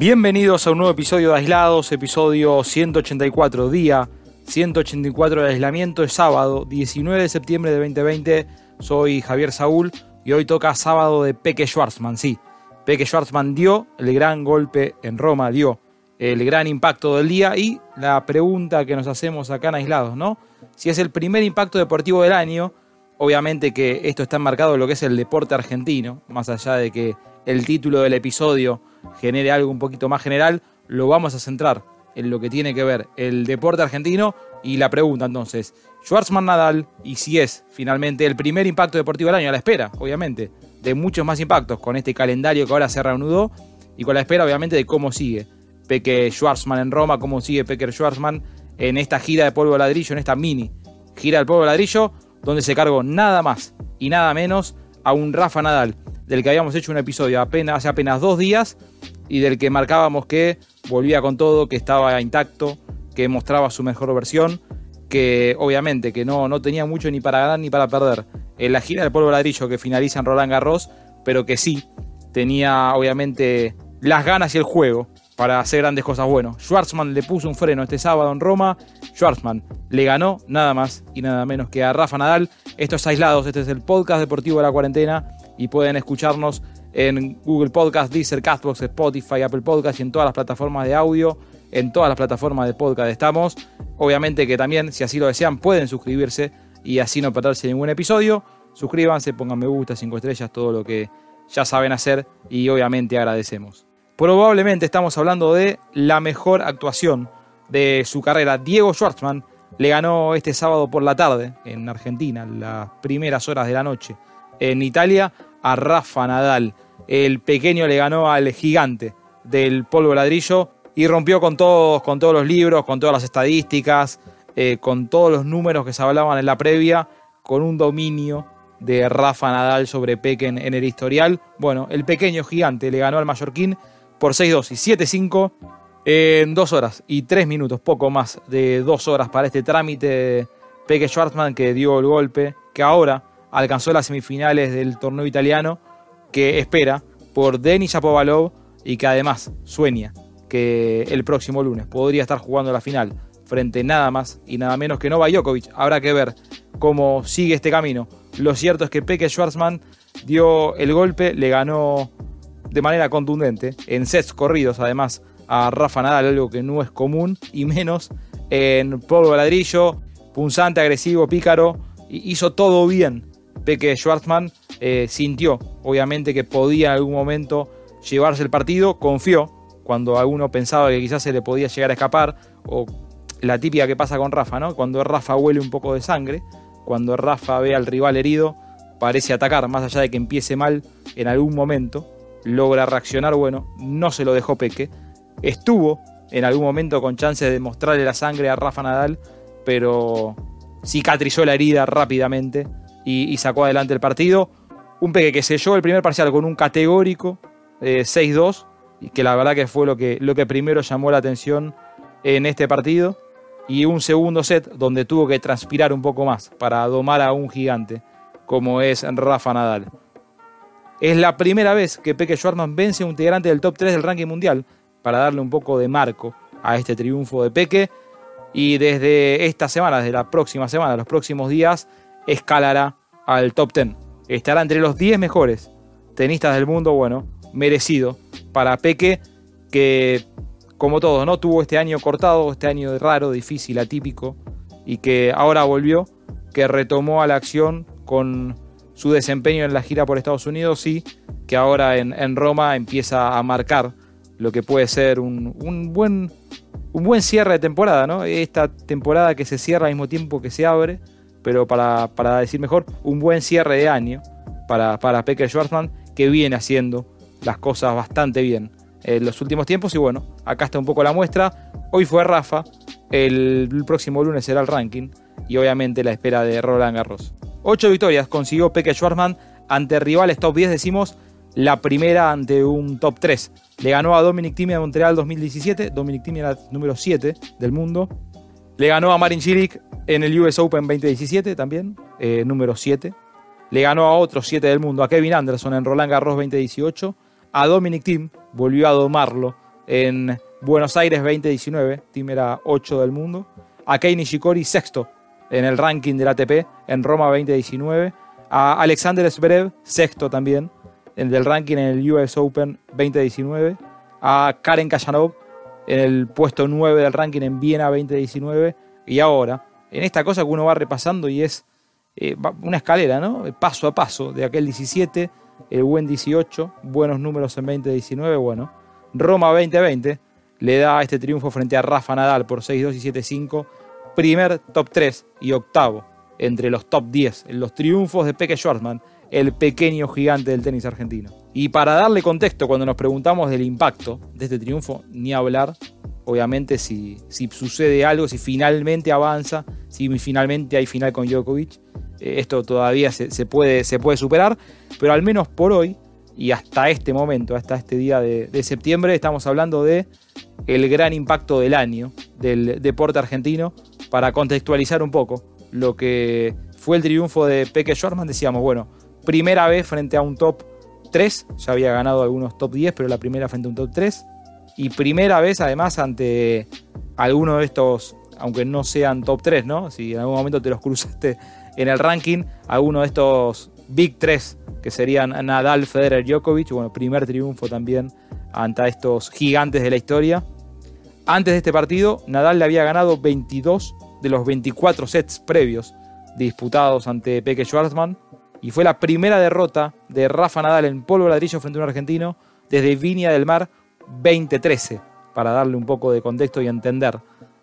Bienvenidos a un nuevo episodio de Aislados, episodio 184, día 184 del aislamiento, es sábado 19 de septiembre de 2020. Soy Javier Saúl y hoy toca sábado de Peque Schwartzman. Sí, Peque Schwartzman dio el gran golpe en Roma, dio el gran impacto del día, y la pregunta que nos hacemos acá en Aislados, ¿no? Si es el primer impacto deportivo del año. Obviamente que esto está enmarcado en lo que es el deporte argentino, más allá de que el título del episodio genere algo un poquito más general, lo vamos a centrar en lo que tiene que ver el deporte argentino. Y la pregunta entonces, Schwartzman-Nadal, y si es finalmente el primer impacto deportivo del año, a la espera, obviamente, de muchos más impactos con este calendario que ahora se reanudó, y con la espera obviamente de cómo sigue Peque Schwartzman en Roma, cómo sigue Peque Schwartzman en esta gira de polvo de ladrillo, en esta mini gira del polvo de ladrillo, donde se cargó nada más y nada menos a un Rafa Nadal, del que habíamos hecho un episodio hace apenas 2 días, y del que marcábamos que volvía con todo, que estaba intacto, que mostraba su mejor versión, que obviamente que no tenía mucho ni para ganar ni para perder en la gira del polvo de ladrillo que finaliza en Roland Garros, pero que sí tenía obviamente las ganas y el juego para hacer grandes cosas. Bueno, Schwartzman le puso un freno este sábado en Roma. Schwartzman le ganó nada más y nada menos que a Rafa Nadal. Esto es Aislados, este es el podcast deportivo de la cuarentena, y pueden escucharnos en Google Podcast, Deezer, Castbox, Spotify, Apple Podcast y en todas las plataformas de audio, en todas las plataformas de podcast estamos. Obviamente que también, si así lo desean, pueden suscribirse y así no perderse ningún episodio. Suscríbanse, pongan me gusta, 5 estrellas, todo lo que ya saben hacer, y obviamente agradecemos. Probablemente estamos hablando de la mejor actuación de su carrera. Diego Schwartzman le ganó este sábado por la tarde en Argentina, en las primeras horas de la noche en Italia, a Rafa Nadal. El pequeño le ganó al gigante del polvo de ladrillo y rompió con todos los libros, con todas las estadísticas, con todos los números que se hablaban en la previa, con un dominio de Rafa Nadal sobre Peque en el historial. Bueno, el pequeño gigante le ganó al mallorquín por 6-2 y 7-5 en 2 horas y 3 minutos, poco más de 2 horas para este trámite de Peque Schwartzman, que dio el golpe, que ahora alcanzó las semifinales del torneo italiano, que espera por Denis Shapovalov, y que además sueña que el próximo lunes podría estar jugando la final frente nada más y nada menos que Novak Djokovic. Habrá que ver cómo sigue este camino. Lo cierto es que Peque Schwartzman dio el golpe, le ganó de manera contundente, en sets corridos además, a Rafa Nadal, algo que no es común, y menos en polvo de ladrillo, punzante, agresivo, pícaro, y hizo todo bien. Peque Schwartzman sintió obviamente que podía en algún momento llevarse el partido, confió cuando alguno pensaba que quizás se le podía llegar a escapar, o la típica que pasa con Rafa, ¿no? Cuando Rafa huele un poco de sangre, cuando Rafa ve al rival herido, parece atacar, más allá de que empiece mal, en algún momento logra reaccionar. Bueno, no se lo dejó Peque, estuvo en algún momento con chances de mostrarle la sangre a Rafa Nadal, pero cicatrizó la herida rápidamente y sacó adelante el partido. Un Peque que selló el primer parcial con un categórico 6-2, y que la verdad que fue lo que primero llamó la atención en este partido, y un segundo set donde tuvo que transpirar un poco más para domar a un gigante como es Rafa Nadal. Es la primera vez que Peque Schwartzman vence a un integrante del top 3 del ranking mundial, para darle un poco de marco a este triunfo de Peque, y desde esta semana, desde la próxima semana, los próximos días, escalará al top 10. Estará entre los 10 mejores tenistas del mundo. Bueno, merecido para Peque, que como todos, ¿no? Tuvo este año cortado, este año raro, difícil, atípico, y que ahora volvió, que retomó a la acción con su desempeño en la gira por Estados Unidos, y que ahora en Roma empieza a marcar lo que puede ser un buen cierre de temporada, ¿no? Esta temporada que se cierra al mismo tiempo que se abre, pero para decir mejor, un buen cierre de año para Peque Schwartzman, que viene haciendo las cosas bastante bien en los últimos tiempos. Y bueno, acá está un poco la muestra. Hoy fue Rafa, el próximo lunes será el ranking, y obviamente la espera de Roland Garros. 8 victorias consiguió Peque Schwartzman ante rivales top 10, decimos, la primera ante un top 3. Le ganó a Dominic Thiem en Montreal 2017, Dominic Thiem era número 7 del mundo. Le ganó a Marin Cilic en el US Open 2017 también, número 7. Le ganó a otros 7 del mundo, a Kevin Anderson en Roland Garros 2018. A Dominic Thiem volvió a domarlo en Buenos Aires 2019, Thiem era 8 del mundo. A Kei Nishikori, sexto en el ranking del ATP en Roma 2019. A Alexander Zverev, sexto también en el ranking en el US Open 2019. A Karen Khachanov en el puesto 9 del ranking en Viena 2019. Y ahora, en esta cosa que uno va repasando y es una escalera, ¿no? Paso a paso, de aquel 17, el buen 18, buenos números en 2019, bueno. Roma 2020 le da este triunfo frente a Rafa Nadal por 6-2 y 7-5, primer top 3 y octavo entre los top 10 en los triunfos de Peke Schwartzman, el pequeño gigante del tenis argentino. Y para darle contexto, cuando nos preguntamos del impacto de este triunfo, ni hablar, obviamente, si sucede algo, si finalmente avanza, si finalmente hay final con Djokovic, esto todavía se puede superar, pero al menos por hoy, y hasta este momento, hasta este día de septiembre, estamos hablando de el gran impacto del año del deporte argentino. Para contextualizar un poco lo que fue el triunfo de Peke Schwartzman, decíamos, bueno, primera vez frente a un top 3, ya había ganado algunos top 10, pero la primera frente a un top 3, y primera vez además ante alguno de estos, aunque no sean top 3, ¿no? Si en algún momento te los cruzaste en el ranking, alguno de estos Big 3, que serían Nadal, Federer, Djokovic, bueno, primer triunfo también ante estos gigantes de la historia. Antes de este partido, Nadal le había ganado 22 de los 24 sets previos disputados ante Peke Schwartzman, y fue la primera derrota de Rafa Nadal en polvo ladrillo frente a un argentino desde Viña del Mar 2013, para darle un poco de contexto y entender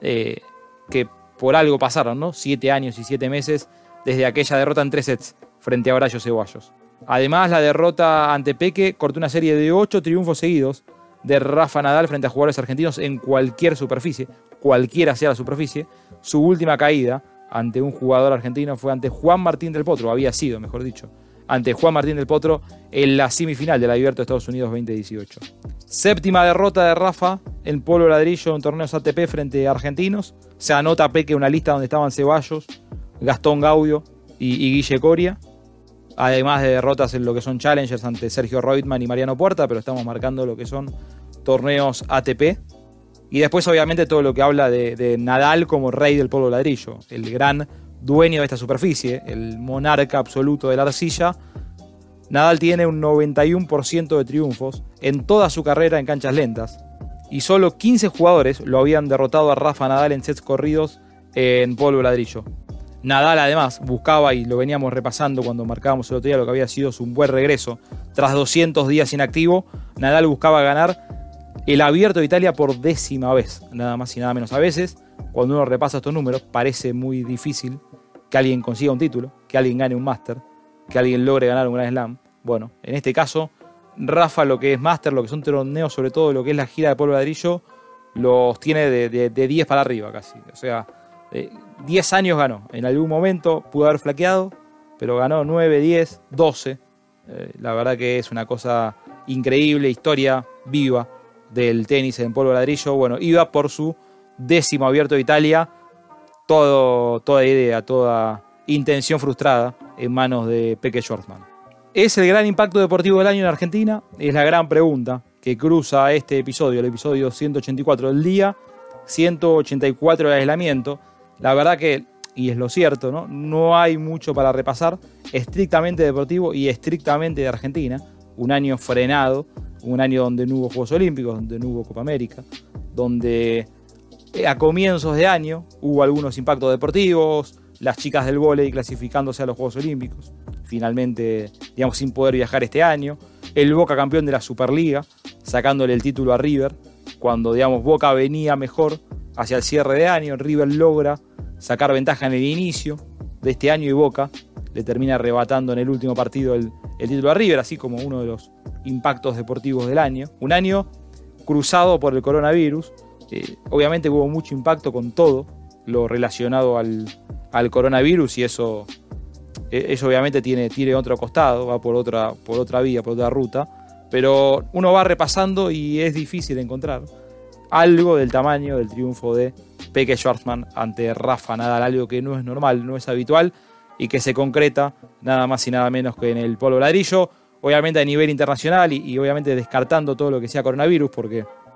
que por algo pasaron, ¿no? 7 años y 7 meses desde aquella derrota en 3 sets frente a Horacio Ceballos. Además, la derrota ante Peke cortó una serie de 8 triunfos seguidos de Rafa Nadal frente a jugadores argentinos en cualquier superficie, cualquiera sea la superficie. Su última caída ante un jugador argentino fue ante Juan Martín del Potro, había sido, mejor dicho, ante Juan Martín del Potro en la semifinal de la Abierto de Estados Unidos 2018. Séptima derrota de Rafa en polvo ladrillo en torneos ATP frente a argentinos. Se anota Peke una lista donde estaban Ceballos, Gastón Gaudio y Guille Coria, además de derrotas en lo que son challengers ante Sergio Reutemann y Mariano Puerta, pero estamos marcando lo que son torneos ATP. Y después, obviamente, todo lo que habla de Nadal como rey del polvo ladrillo, el gran dueño de esta superficie, el monarca absoluto de la arcilla. Nadal tiene un 91% de triunfos en toda su carrera en canchas lentas, y solo 15 jugadores lo habían derrotado a Rafa Nadal en sets corridos en polvo ladrillo. Nadal además buscaba, y lo veníamos repasando cuando marcábamos el otro día lo que había sido su buen regreso tras 200 días inactivo, Nadal buscaba ganar el Abierto de Italia por 10ª vez, nada más y nada menos. A veces, cuando uno repasa estos números, parece muy difícil que alguien consiga un título, que alguien gane un Master, que alguien logre ganar un Grand Slam. Bueno, en este caso, Rafa, lo que es Master, lo que son torneos, sobre todo lo que es la gira de polvo ladrillo, los tiene de 10 para arriba casi. O sea, 10 años ganó. En algún momento pudo haber flaqueado, pero ganó 9, 10, 12. La verdad que es una cosa increíble, historia viva del tenis en polvo ladrillo. Bueno, iba por su 10º Abierto de Italia. Toda idea, toda intención frustrada en manos de Peke Schwartzman. ¿Es el gran impacto deportivo del año en Argentina? Es la gran pregunta que cruza este episodio, el episodio 184 del día, 184 del aislamiento. La verdad que, y es lo cierto, no hay mucho para repasar, estrictamente deportivo y estrictamente de Argentina. Un año frenado, un año donde no hubo Juegos Olímpicos, donde no hubo Copa América, donde a comienzos de año hubo algunos impactos deportivos, las chicas del vóley clasificándose a los Juegos Olímpicos, finalmente, digamos, sin poder viajar este año, el Boca campeón de la Superliga, sacándole el título a River, cuando, digamos, Boca venía mejor hacia el cierre de año, River logra sacar ventaja en el inicio de este año y Boca le termina arrebatando en el último partido el título a River, así como uno de los impactos deportivos del año. Un año cruzado por el coronavirus. Obviamente hubo mucho impacto con todo lo relacionado al coronavirus, y eso obviamente tiene otro costado, va por otra vía, por otra ruta, pero uno va repasando y es difícil encontrar algo del tamaño del triunfo de Peke Schwartzman ante Rafa Nadal, algo que no es normal, no es habitual, y que se concreta nada más y nada menos que en el polvo ladrillo, obviamente a nivel internacional y obviamente descartando todo lo que sea coronavirus, porque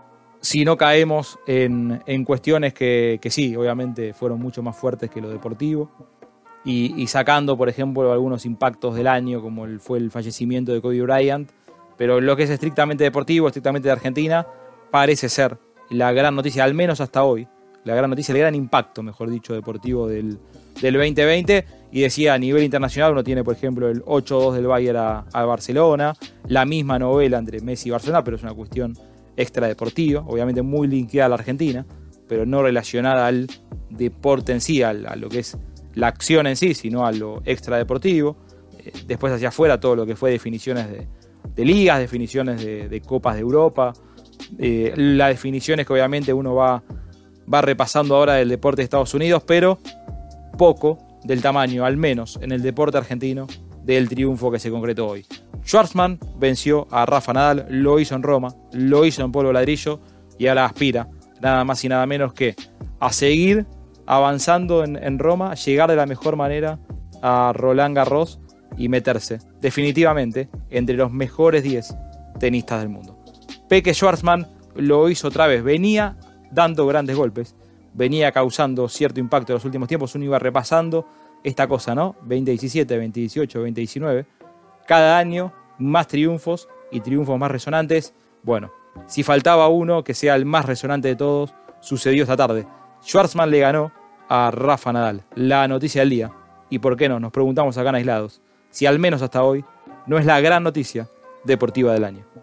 si no caemos en cuestiones que sí, obviamente fueron mucho más fuertes que lo deportivo, y sacando, por ejemplo, algunos impactos del año, como fue el fallecimiento de Kobe Bryant, pero lo que es estrictamente deportivo, estrictamente de Argentina, parece ser la gran noticia, al menos hasta hoy, la gran noticia, el gran impacto, mejor dicho, deportivo del 2020. Y decía, a nivel internacional uno tiene, por ejemplo, el 8-2 del Bayern a Barcelona, la misma novela entre Messi y Barcelona, pero es una cuestión extradeportiva, obviamente muy linkeada a la Argentina, pero no relacionada al deporte en sí, a lo que es la acción en sí, sino a lo extradeportivo. Después hacia afuera todo lo que fue definiciones de ligas, definiciones de Copas de Europa, las definiciones que obviamente uno va repasando ahora del deporte de Estados Unidos, pero poco del tamaño, al menos en el deporte argentino, del triunfo que se concretó hoy. Schwartzman venció a Rafa Nadal, lo hizo en Roma, lo hizo en polvo ladrillo y ahora aspira nada más y nada menos que a seguir avanzando en Roma, llegar de la mejor manera a Roland Garros y meterse definitivamente entre los mejores 10 tenistas del mundo. Peke Schwartzman lo hizo otra vez, venía dando grandes golpes, venía causando cierto impacto en los últimos tiempos, uno iba repasando esta cosa, ¿no? 2017, 2018, 2019, cada año más triunfos y triunfos más resonantes. Bueno, si faltaba uno que sea el más resonante de todos, sucedió esta tarde. Schwartzman le ganó a Rafa Nadal, la noticia del día. Y por qué no, nos preguntamos acá en Aislados, si al menos hasta hoy no es la gran noticia deportiva del año.